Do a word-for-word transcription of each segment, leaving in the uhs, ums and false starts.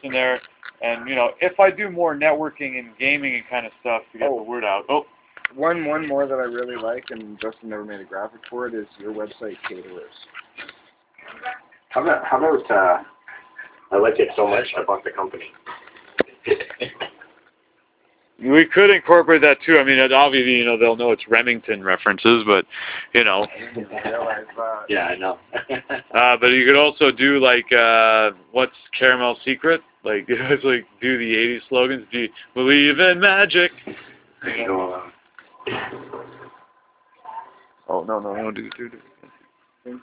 in there. And, you know, if I do more networking and gaming and kind of stuff to get Oh. the word out. Oh. One one more that I really like, and Justin never made a graphic for it, is your website, Caterers. How about, how about, uh, I like it so much, I bought the company. We could incorporate that too. I mean, obviously, you know, they'll know it's Remington references, but, you know. I didn't realize that. Yeah, I know. uh, but you could also do, like, uh, what's Caramel Secret? Like, it's like, do the eighties slogans. Do you believe in magic? You know, uh, Oh, no, no, no, do, do, do.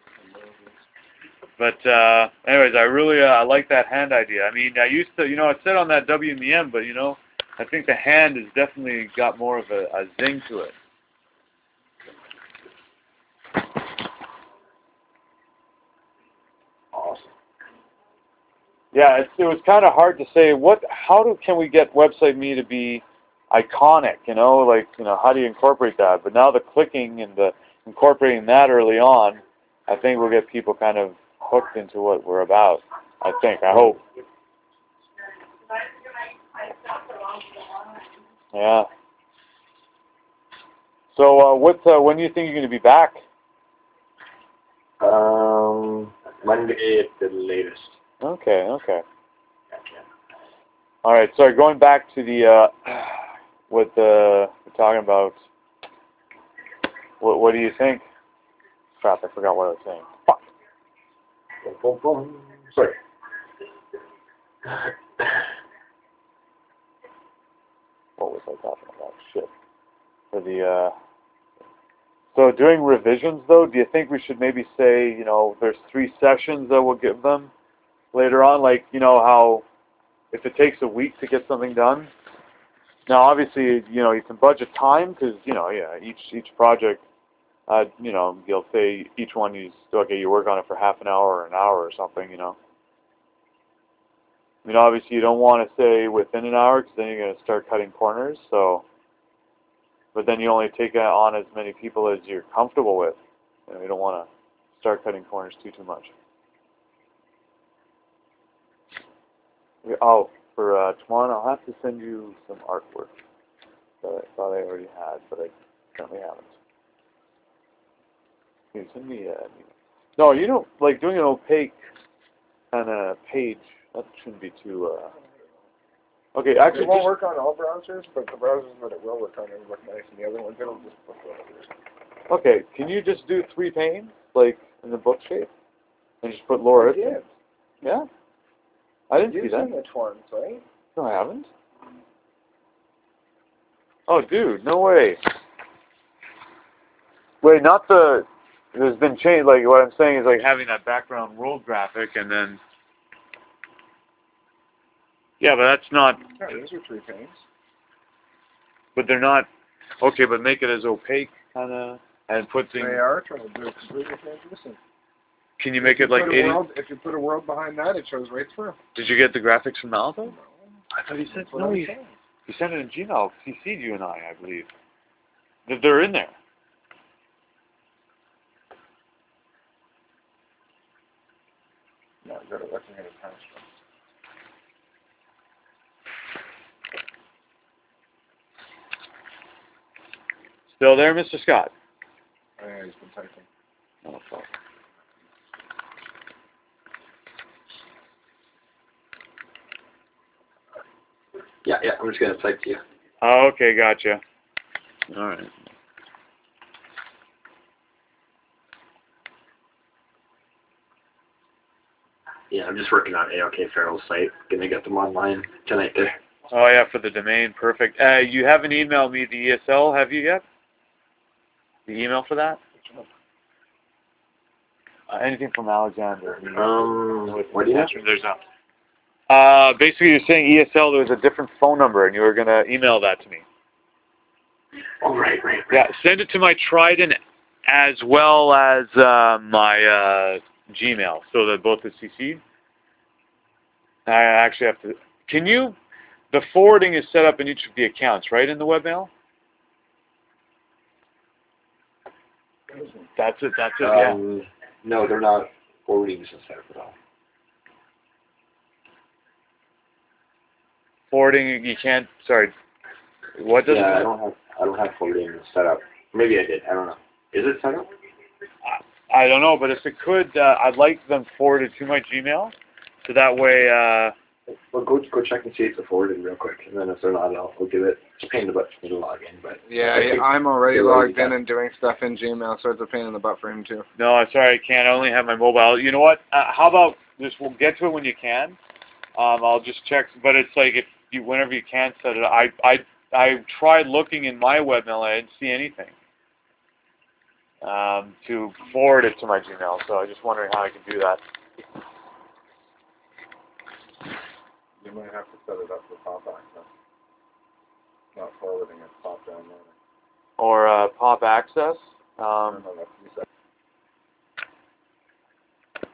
But, uh, anyways, I really, uh, I like that hand idea. I mean, I used to, you know, I said on that W M E M, but, you know, I think the hand has definitely got more of a, a zing to it. awesome. Yeah, it's, it was kind of hard to say, what, how do, can we get Website Me to be iconic, you know, like, you know, how do you incorporate that? But now the clicking and the incorporating that early on, I think we'll get people kind of hooked into what we're about. I think, I hope. Yeah. So, uh, what, uh, when do you think you're going to be back? Um, Monday at the latest. Okay, okay. All right, so going back to the, uh, what the, we're talking about, what, what do you think? Crap, I forgot what I was saying. Fuck. Boom, boom, boom. Sorry. What was I talking about? Shit. For the, uh, so doing revisions, though, do you think we should maybe say, you know, there's three sessions that we'll give them later on? Like, you know, how if it takes a week to get something done. Now, obviously, you know, you can budget time because, you know, yeah, each each project, uh, you know, you'll say each one you okay, you work on it for half an hour or an hour or something, you know. I mean, obviously, you don't want to say within an hour because then you're going to start cutting corners. So, but then you only take on as many people as you're comfortable with. You know, you don't want to start cutting corners too too much. Oh, for uh, tomorrow, I'll have to send you some artwork that I thought I already had, but I currently haven't. Can you send me uh, no, you don't, like doing an opaque kind of page, that shouldn't be too, uh, okay, actually, It won't just, work on all browsers, but the browsers that it will work on will look nice, and the other ones, it'll just look like okay, can you just do three panes, like in the book shape, and just put Laura? I did. Yeah? I didn't you see that. seen it once, right? No, I haven't. Oh, dude, no way. Wait, not the, there's been change, like what I'm saying is like having that background world graphic and then, yeah, but that's not, Yeah, those are three panes. but they're not, okay, but make it as opaque, kind of, and put things, They are trying to do it completely translucent. can you make it like Put a eighty? world, if you put a world behind that, it shows right through. Did you get the graphics from Malvo? No. I thought he said, That's what no, I'm he, saying. he sent it in Gmail, C C'd you and I, I believe. That they're in there. No, go to looking at attachments. Still there, Mister Scott? Oh, yeah, he's been typing. Oh, fuck. Yeah, yeah, I'm just going to type to you. Oh, okay, gotcha. All right. Yeah, I'm just working on A O K Farrell's site. Gonna get them online tonight there. Oh, yeah, for the domain, perfect. Uh, you haven't emailed me the E S L, have you yet? The email for that? Uh, anything from Alexander? Um, what do you have? There's not. Uh, basically, you're saying E S L, there was a different phone number, and you were going to email that to me. Oh, right, right, right. Yeah, send it to my Trident as well as uh, my uh, Gmail, so that both are C C'd. I actually have to... Can you... The forwarding is set up in each of the accounts, right, in the webmail? That's it, that's it, yeah. Um, no, they're not forwarding this instead at all. forwarding, you can't, sorry, what does Yeah, I it? don't have I don't have forwarding set up. Maybe I did. I don't know. Is it set up? I, I don't know, but if it could, uh, I'd like them forwarded to my Gmail, so that way, uh, Well, go go check and see if it's forwarded real quick, and then if they're not, I'll, I'll give it. It's a pain in the butt for me to log in, but Yeah, I yeah, think I'm already they're already logged in done. and doing stuff in Gmail, so it's a pain in the butt for him too. no, I'm sorry, I can't. I only have my mobile. You know what? Uh, how about just we'll get to it when you can. Um, I'll just check, but it's like if you whenever you can set it up. I I I tried looking in my webmail. I didn't see anything um, to forward it to my Gmail. So I was just wondering how I can do that. You might have to set it up for pop access. Not forwarding it, pop downloading. Or uh, Pop Access. Um, no, that's you set